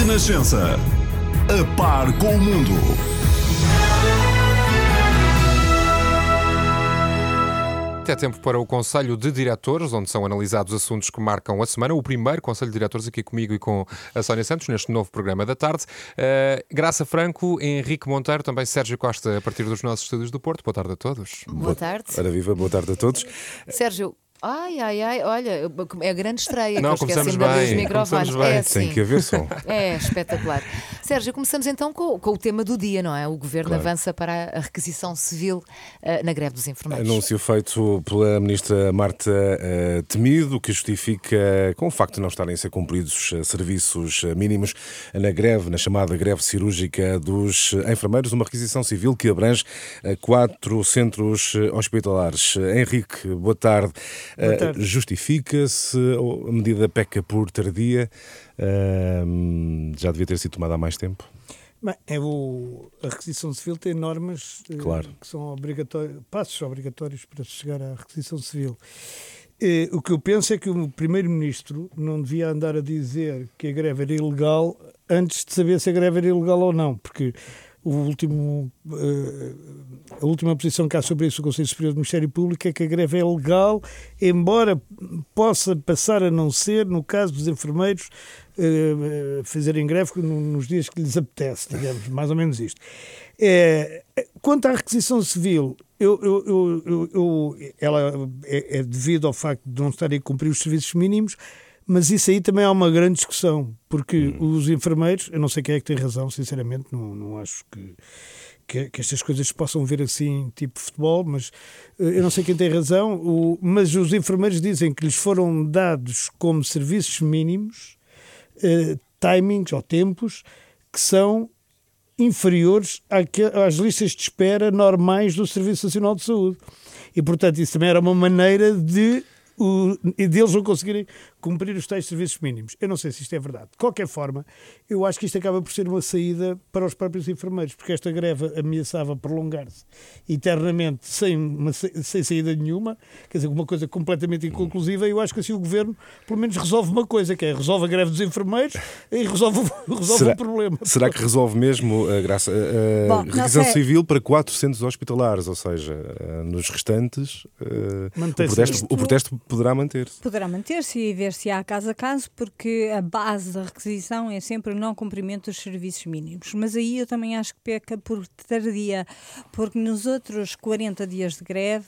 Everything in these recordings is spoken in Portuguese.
Renascença. A par com o mundo. É tempo para o Conselho de Diretores, onde são analisados assuntos que marcam a semana. O primeiro Conselho de Diretores aqui comigo e com a Sónia Santos, neste novo programa da tarde. Graça Franco, Henrique Monteiro, também Sérgio Costa, a partir dos nossos estúdios do Porto. Boa tarde a todos. Boa tarde. Ora viva, boa tarde a todos. Sérgio, olha, é a grande estreia. Não, que eu começamos esqueci de abrir os bem, microfones. começamos bem. É assim. Tem que haver som. É espetacular. Sérgio, começamos então com o tema do dia, não é? O Governo Claro. avança para a requisição civil na greve dos enfermeiros. Anúncio feito pela Ministra Marta Temido, que justifica com o facto de não estarem a ser cumpridos serviços mínimos na greve, na chamada greve cirúrgica dos enfermeiros, uma requisição civil que abrange 4 centros hospitalares. Henrique, boa tarde. Boa tarde. Justifica-se, a medida peca por tardia, já devia ter sido tomada há mais tempo? Bem, a requisição civil tem normas Claro. que são passos obrigatórios para chegar à requisição civil. O que eu penso é que o Primeiro-Ministro não devia andar a dizer que a greve era ilegal antes de saber se a greve era ilegal ou não, porque a última posição que há sobre isso do Conselho Superior do Ministério Público é que a greve é legal, embora possa passar a não ser no caso dos enfermeiros fazerem greve nos dias que lhes apetece, digamos, mais ou menos isto. Quanto à requisição civil, ela é devido ao facto de não estarem a cumprir os serviços mínimos, mas isso aí também há uma grande discussão, porque os enfermeiros, eu não sei quem é que tem razão, sinceramente, não acho que estas coisas se possam ver assim, tipo futebol, mas eu não sei quem tem razão, mas os enfermeiros dizem que lhes foram dados como serviços mínimos timings ou tempos que são inferiores às listas de espera normais do Serviço Nacional de Saúde. E, portanto, isso também era uma maneira deles não conseguirem cumprir os tais serviços mínimos. Eu não sei se isto é verdade. De qualquer forma, eu acho que isto acaba por ser uma saída para os próprios enfermeiros, porque esta greve ameaçava prolongar-se eternamente sem saída nenhuma, quer dizer, uma coisa completamente inconclusiva, e eu acho que assim o Governo pelo menos resolve uma coisa, que é resolve a greve dos enfermeiros e resolve o problema. Será que resolve mesmo a requisição civil para 4 centros hospitalares, ou seja, nos restantes o protesto poderá manter-se? Poderá manter-se e ver se há caso a caso, porque a base da requisição é sempre o não cumprimento dos serviços mínimos. Mas aí eu também acho que peca por tardia, porque nos outros 40 dias de greve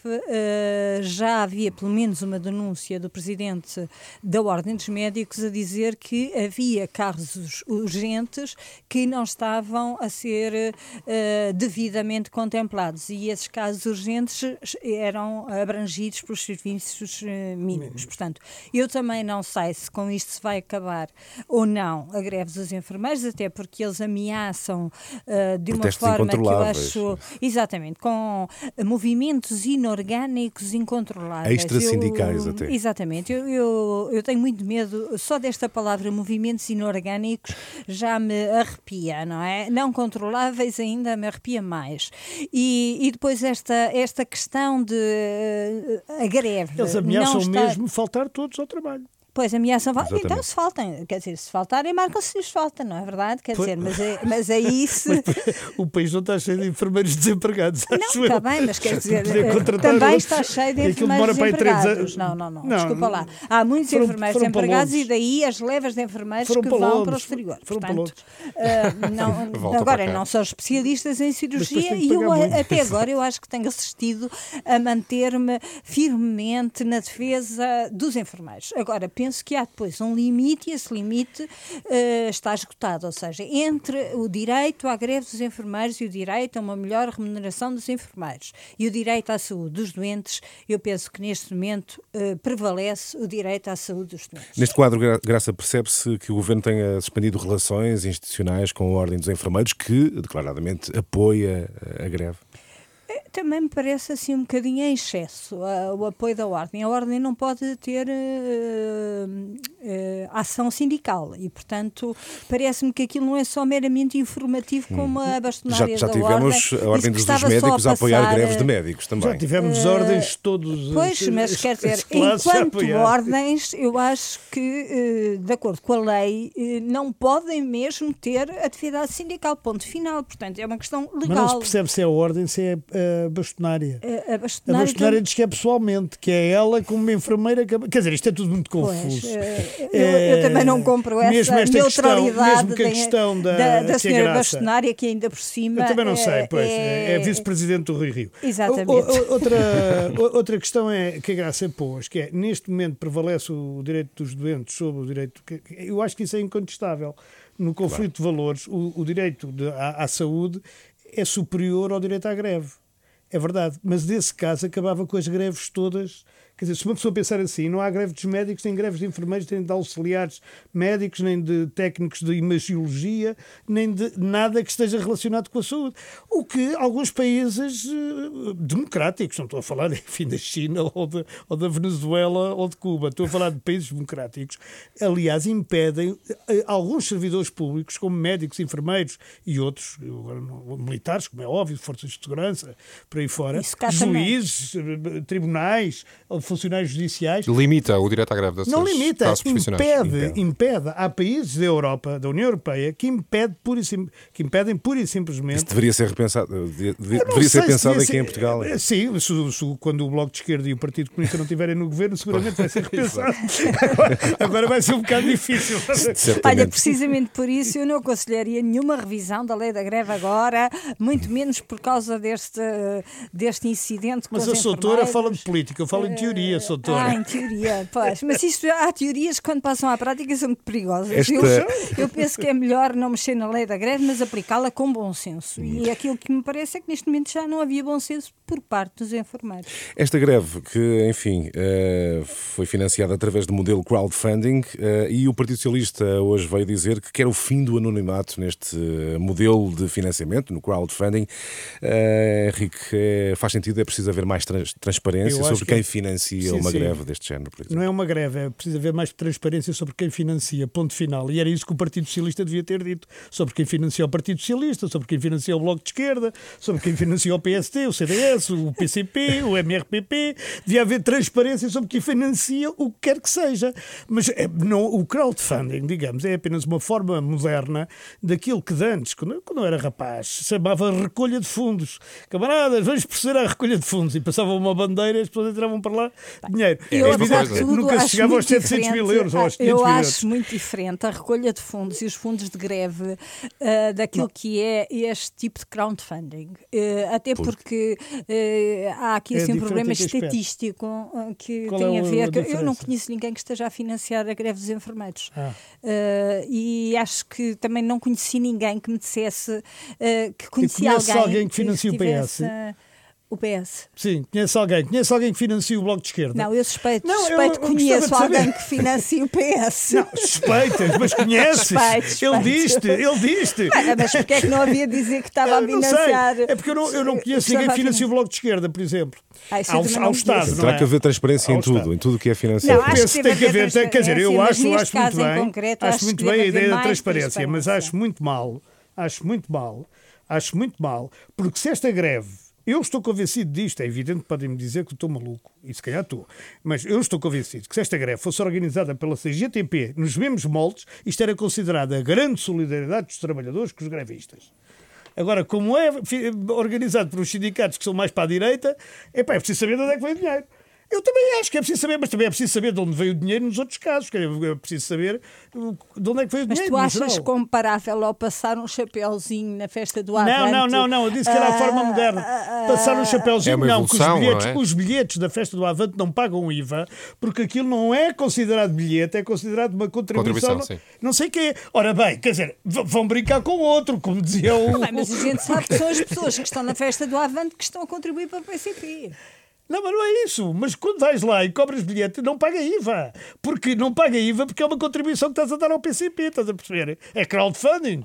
já havia pelo menos uma denúncia do Presidente da Ordem dos Médicos a dizer que havia casos urgentes que não estavam a ser devidamente contemplados, e esses casos urgentes eram abrangidos pelos serviços mínimos. Portanto, eu também não sei se com isto se vai acabar ou não a greve dos enfermeiros, até porque eles ameaçam de uma forma que eu acho... Exatamente, com movimentos inorgânicos incontroláveis. Extra-sindicais até. Exatamente. Eu tenho muito medo, só desta palavra movimentos inorgânicos já me arrepia, não é? Não controláveis ainda me arrepia mais. E depois esta questão de a greve... Eles ameaçam mesmo faltar todos ao trabalho. Pois, ameaçam, Exatamente. então se faltam, quer dizer, se faltarem, marcam-se-lhes falta, não é verdade? Quer dizer, mas aí se... O país não está cheio de enfermeiros desempregados. Não, está bem, mas quer dizer, também está cheio de enfermeiros desempregados. Não, desculpa lá. Há muitos enfermeiros desempregados e daí as levas de enfermeiros que vão para o exterior. Portanto, agora não são especialistas em cirurgia e até agora eu acho que tenho assistido a manter-me firmemente na defesa dos enfermeiros. Agora, penso que há depois um limite e esse limite está esgotado, ou seja, entre o direito à greve dos enfermeiros e o direito a uma melhor remuneração dos enfermeiros e o direito à saúde dos doentes, eu penso que neste momento prevalece o direito à saúde dos doentes. Neste quadro, Graça, percebe-se que o Governo tenha suspendido relações institucionais com a Ordem dos Enfermeiros, que declaradamente apoia a greve? também me parece assim um bocadinho em excesso o apoio da Ordem. A Ordem não pode ter ação sindical e, portanto, parece-me que aquilo não é só meramente informativo como a bastonária Já da tivemos Ordem. a Ordem dos médicos a apoiar greves de médicos também. Já tivemos ordens todos. Pois, mas quer dizer, enquanto ordens, eu acho que, de acordo com a lei, não podem mesmo ter atividade sindical, ponto final. Portanto, é uma questão legal. Mas não se percebe se é a ordem, se é a bastonária. A bastonária diz que é pessoalmente, que é ela como uma enfermeira. Quer dizer, isto é tudo muito confuso. Eu também não compro essa neutralidade da senhora bastonária, que ainda por cima... Eu também não sei, pois. É vice-presidente do Rio. Exatamente. Outra questão que a Graça pôs, que é, neste momento prevalece o direito dos doentes sobre o direito... Eu acho que isso é incontestável. No conflito de valores, o direito à saúde é superior ao direito à greve. É verdade. Mas, nesse caso, acabava com as greves todas. Quer dizer, se uma pessoa pensar assim, não há greve dos médicos, nem greves de enfermeiros, nem de auxiliares médicos, nem de técnicos de imagiologia, nem de nada que esteja relacionado com a saúde. O que alguns países democráticos, não estou a falar, enfim, da China ou da Venezuela ou de Cuba, estou a falar de países democráticos, aliás, impedem alguns servidores públicos, como médicos, enfermeiros e outros, militares, como é óbvio, forças de segurança, por aí fora, juízes, tribunais, funcionários judiciais. Limita o direito à greve desses não limita, classes profissionais. impede. Há países da Europa, da União Europeia, que impedem pura e simplesmente... Isso deveria ser repensado. Deveria ser pensado aqui em Portugal. Sim, quando o Bloco de Esquerda e o Partido Comunista não estiverem no governo, seguramente vai ser repensado. Agora vai ser um bocado difícil. Olha, precisamente por isso eu não aconselharia nenhuma revisão da lei da greve agora, muito menos por causa deste incidente com mas os a Soutora fala de política, eu falo em teoria, Soutora. Em teoria, pois. Mas há teorias que quando passam à prática são muito perigosas. Eu penso que é melhor não mexer na lei da greve, mas aplicá-la com bom senso. E aquilo que me parece é que neste momento já não havia bom senso por parte dos enfermeiros. Esta greve que, enfim, foi financiada através do modelo crowdfunding e o Partido Socialista hoje veio dizer que quer o fim do anonimato neste modelo de financiamento, no crowdfunding. Henrique, faz sentido, é preciso haver mais transparência sobre quem financia uma greve deste género, por exemplo. Não é uma greve, é preciso haver mais transparência sobre quem financia, ponto final. E era isso que o Partido Socialista devia ter dito, sobre quem financia o Partido Socialista, sobre quem financia o Bloco de Esquerda, sobre quem financia o PSD, o CDS, o PCP, o MRPP. Devia haver transparência sobre quem financia o que quer que seja. Mas o crowdfunding, digamos, é apenas uma forma moderna daquilo que de antes, quando eu era rapaz, se chamava recolha de fundos. Camaradas, vamos proceder à recolha de fundos. E passavam uma bandeira e as pessoas entravam para lá dinheiro. Nunca se chegava aos 700 mil euros ou aos 500 mil euros. Eu acho muito diferente a recolha de fundos e os fundos de greve daquilo que é este tipo de crowdfunding. Até porque há aqui assim, um problema estatístico que tem a ver... Eu não conheço ninguém que esteja a financiar a greve dos enfermeiros. E acho que também não conheci ninguém que me dissesse que conhecia alguém que financia o PS. O PS. Sim, conhece alguém que financia o Bloco de Esquerda? Não, eu suspeito conheço alguém que financia o PS. Não, suspeitas, mas conheces? Suspeito. Ele diste. Mas porquê é que não havia de dizer que estava a financiar? É porque eu não conheço ninguém que financia o Bloco de Esquerda, por exemplo. Ao Estado, não é? Terá que haver transparência em tudo que é financiado. Eu penso que tem que haver, quer dizer, eu acho muito bem a ideia da transparência, mas acho muito mal, porque se esta greve, eu estou convencido disto, é evidente que podem-me dizer que estou maluco, e se calhar estou, mas eu estou convencido que se esta greve fosse organizada pela CGTP nos mesmos moldes, isto era considerado a grande solidariedade dos trabalhadores com os grevistas. Agora, como é organizado por uns sindicatos que são mais para a direita, é preciso saber de onde é que vem o dinheiro. Eu também acho que é preciso saber, mas também é preciso saber de onde veio o dinheiro nos outros casos. É preciso saber de onde é que veio o dinheiro. Mas tu achas comparável ao passar um chapéuzinho na festa do Avante? Não. Eu disse que era a forma moderna. Passar um chapéuzinho, que os bilhetes da festa do Avante não pagam IVA, porque aquilo não é considerado bilhete, é considerado uma contribuição não sei o quê. Ora bem, quer dizer, vão brincar com o outro, como dizia o... Mas a gente sabe que são as pessoas que estão na festa do Avante que estão a contribuir para o PCP. Não, mas não é isso. Mas quando vais lá e cobras bilhete, não paga IVA. Porque não paga IVA porque é uma contribuição que estás a dar ao PCP, estás a perceber? É crowdfunding.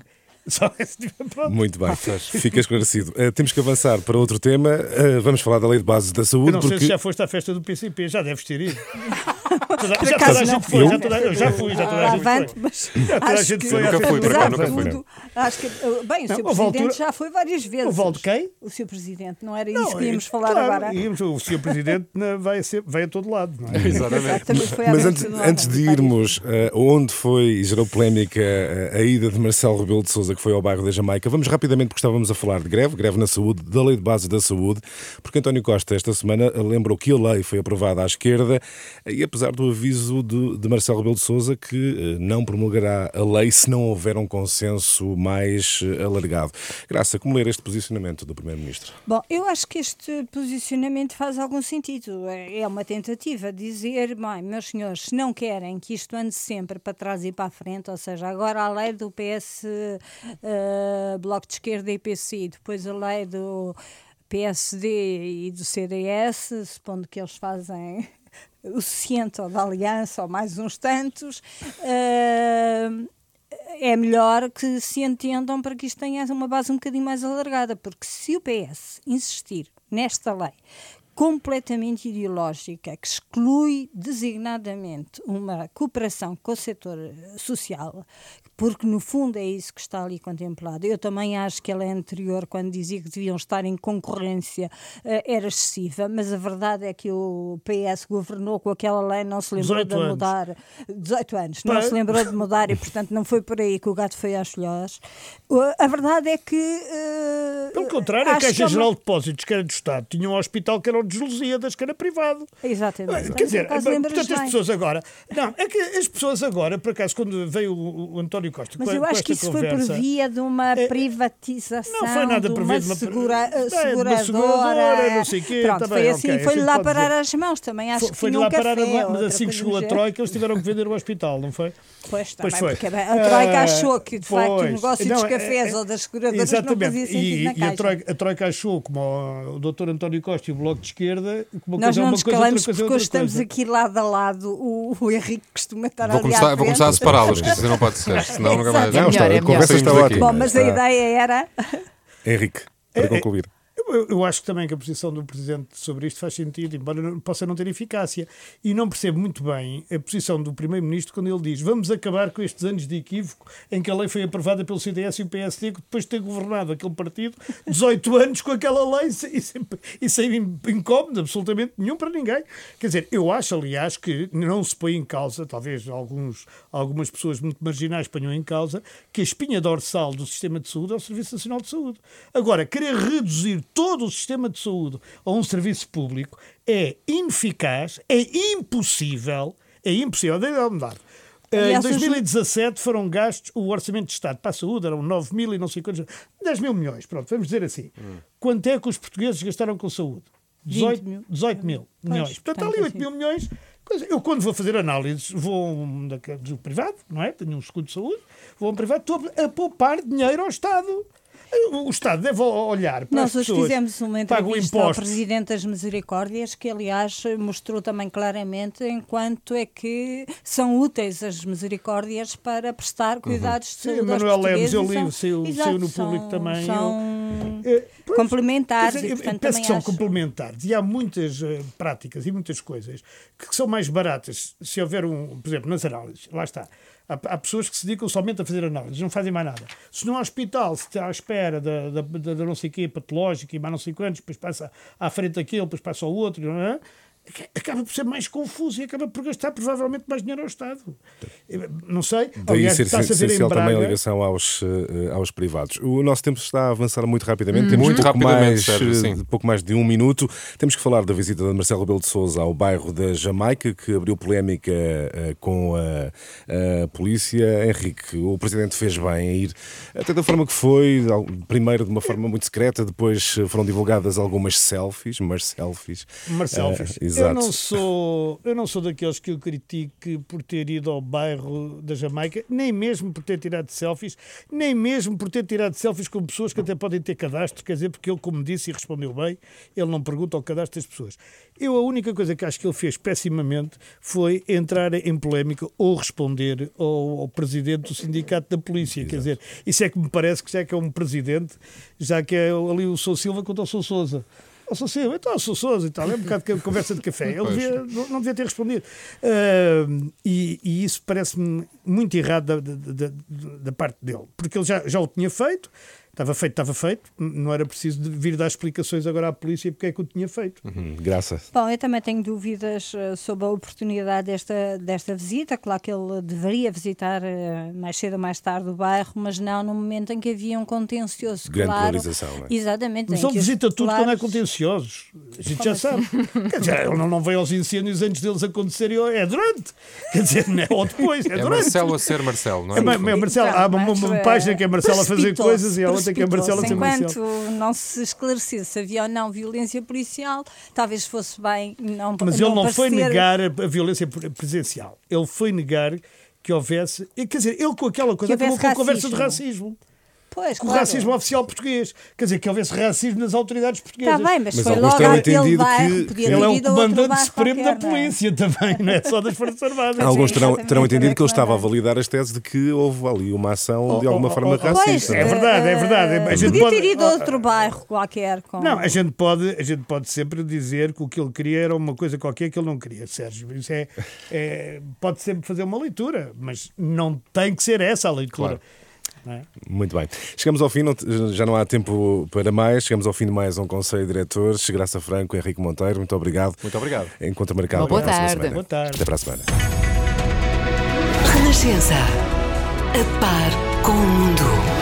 Só esse, pronto. Muito bem, fica esclarecido. Temos que avançar para outro tema. Vamos falar da Lei de Bases da Saúde. Eu não sei porque... se já foste à festa do PCP, já deves ter ido. Por Já acaso toda a não gente foi, fui. eu já fui, já toda a gente Avante, foi. mas Já toda a acho gente que foi à nunca festa fui, do por acaso, PCP. nunca fui. acho que, bem, o Não, Sr. houve altura- Presidente já foi várias vezes. O Valde quem? O Sr. Presidente, não era isso Não, que íamos falar claro, agora? O Sr. Presidente vai a todo lado, não é? Exatamente. Também foi à Mas abertura do antes de Avante, irmos onde foi e gerou polémica a ida de Marcelo Rebelo de Sousa, que foi ao bairro da Jamaica, vamos rapidamente, porque estávamos a falar de greve na saúde, da Lei de Bases da Saúde, porque António Costa esta semana lembrou que a lei foi aprovada à esquerda e apesar do aviso de Marcelo Rebelo de Sousa que não promulgará a lei se não houver um consenso mais alargado. Graça, como ler este posicionamento do Primeiro-Ministro? Bom, eu acho que este posicionamento faz algum sentido. É uma tentativa de dizer, bem, meus senhores, se não querem que isto ande sempre para trás e para a frente, ou seja, agora a lei do PS, Bloco de Esquerda e PCI, depois a lei do PSD e do CDS, supondo que eles fazem o ciente ou da aliança ou mais uns tantos, é melhor que se entendam para que isto tenha uma base um bocadinho mais alargada, porque se o PS insistir nesta lei completamente ideológica, que exclui designadamente uma cooperação com o setor social, porque no fundo é isso que está ali contemplado. Eu também acho que ela é anterior, quando dizia que deviam estar em concorrência, era excessiva, mas a verdade é que o PS governou com aquela lei, não se lembrou de mudar. 18 anos, não se lembrou de mudar e, portanto, não foi por aí que o gato foi às filhós. A verdade é que... Pelo contrário, a Caixa Geral de Depósitos, que era do Estado, tinha um hospital que era o de Lusíadas, que era privado. Exatamente. Quer dizer, portanto, as pessoas agora... Não, é que as pessoas agora, por acaso, quando veio o António Costa... Mas eu acho que isso foi por via de uma privatização, não foi nada de por uma via de uma seguradora, não sei o quê. Pronto, foi assim, okay, foi-lhe lá parar as mãos, também acho que foi tinha um lá café. Parar, mas assim que chegou a Troika, eles tiveram que vender o hospital, não foi? Pois também, foi. Porque a Troika achou que, de facto, o negócio dos cafés ou das seguradoras não fazia sentido na Caixa. A Troika achou, como o Dr. António Costa e o Bloco de Esquerda, como nós não uma nos coisa, calamos outra coisa, porque outra estamos coisa. aqui lado a lado. O Henrique costuma estar Vou começar a separá-los, que isso não pode ser, senão nunca mais... É melhor, a conversa está Saímos ótima. Bom, mas a ideia era... Henrique, para concluir. Eu acho também que a posição do Presidente sobre isto faz sentido, embora possa não ter eficácia. E não percebo muito bem a posição do Primeiro-Ministro quando ele diz vamos acabar com estes anos de equívoco em que a lei foi aprovada pelo CDS e o PSD, depois de ter governado aquele partido 18 anos com aquela lei e sem incómodo absolutamente nenhum para ninguém. Quer dizer, eu acho, aliás, que não se põe em causa, talvez algumas pessoas muito marginais ponham em causa, que a espinha dorsal do sistema de saúde é o Serviço Nacional de Saúde. Agora, querer reduzir todo o sistema de saúde a um serviço público é ineficaz, é impossível, deixa-me dar. Em 2017 foram gastos, o orçamento de Estado para a saúde eram 9 mil e não sei quantos, 10 mil milhões, pronto, vamos dizer assim. Quanto é que os portugueses gastaram com saúde? 18 mil milhões. Portanto, há ali 8 mil milhões. Eu, quando vou fazer análises, vou do privado, não é? Tenho um seguro de saúde, vou a um privado, estou a poupar dinheiro ao Estado. O Estado deve olhar para as pessoas. Nós hoje fizemos uma entrevista ao Presidente das Misericórdias, que aliás mostrou também claramente enquanto é que são úteis as misericórdias para prestar cuidados de saúde aos Manuel portugueses. Lemos, eu li, saiu no público também. São complementares. Eu portanto, penso que são acho... complementares. E há muitas práticas e muitas coisas que são mais baratas se houver por exemplo, nas análises. Lá está. Há pessoas que se dedicam somente a fazer análises, não fazem mais nada. Se num hospital se está à espera da não sei o quê, patológica e mais não sei quantos, depois passa à frente daquele, depois passa ao outro, não é? Acaba por ser mais confuso e acaba por gastar provavelmente mais dinheiro ao Estado. Não sei. Daí Aliás, ser está-se a ver em essencial Braga... também a ligação aos privados. O nosso tempo está a avançar muito rapidamente. Temos Muito rapidamente, Sérgio, sim. pouco mais de um minuto. Temos que falar da visita de Marcelo Rebelo de Sousa ao bairro da Jamaica, que abriu polémica com a polícia. Henrique, o Presidente fez bem a ir até da forma que foi, primeiro de uma forma muito secreta, depois foram divulgadas algumas selfies, mas selfies. Selfies. Eu não sou daqueles que o critique por ter ido ao bairro da Jamaica, nem mesmo por ter tirado selfies, nem mesmo por ter tirado selfies com pessoas que até podem ter cadastro, quer dizer, porque ele, como disse e respondeu bem, ele não pergunta ao cadastro das pessoas. A única coisa que acho que ele fez pessimamente foi entrar em polémica ou responder ao presidente do sindicato da polícia. Exato. Quer dizer, isso é que me parece que já que é um presidente, já que é ali o Sou Silva contra o Sou Sousa. Sou Silva, então Sou Sousa e tal, é um bocado de conversa de café. Ele não devia ter respondido. E isso parece-me muito errado da parte dele, porque ele já o tinha feito. Estava feito, não era preciso vir dar explicações agora à polícia porque é que o tinha feito. Graça. Bom, eu também tenho dúvidas sobre a oportunidade desta visita. Claro que ele deveria visitar mais cedo ou mais tarde o bairro, mas não no momento em que havia um contencioso. Grande claro, polarização, não é? Exatamente. Mas ele visita tudo quando é contenciosos. A gente já sabe. Quer dizer, ele não veio aos incêndios antes deles acontecerem, é durante. Quer dizer, não é ou depois, é durante. Marcelo a ser Marcelo, não é? Marcelo, há uma página que é Marcelo a fazer coisas e a outra que é Marcelo a ser Marcelo. Enquanto não se esclarecesse se havia ou não violência policial, talvez fosse bem não. Mas ele não foi negar a violência presencial. Ele foi negar que houvesse. Quer dizer, ele com aquela coisa acabou com a conversa de racismo. Pois, com o racismo oficial português. Quer dizer, que houvesse racismo nas autoridades portuguesas. Está bem, mas foi alguns logo terão aquele entendido bairro, que podia ele é o ter ido a outro comandante bairro supremo da qualquer, não é? polícia também, não é só das Forças Armadas. Alguns terão exatamente, entendido que ele estava a comandante. validar as teses de que houve ali uma ação de alguma forma racista. Pois, É verdade, é verdade. A gente podia pode- ter ido a outro bairro qualquer. Não, a gente pode sempre dizer que o que ele queria era uma coisa qualquer que ele não queria, Sérgio. Isso pode sempre fazer uma leitura, mas não tem que ser essa a leitura. Claro. Não é? Muito bem. Chegamos ao fim, já não há tempo para mais. Chegamos ao fim de mais um Conselho de Diretores. Graça Franco, Henrique Monteiro, muito obrigado. Muito obrigado. Encontro marcado Boa para a próxima tarde. semana. Boa tarde. Até para a semana. Renascença. A par com o mundo.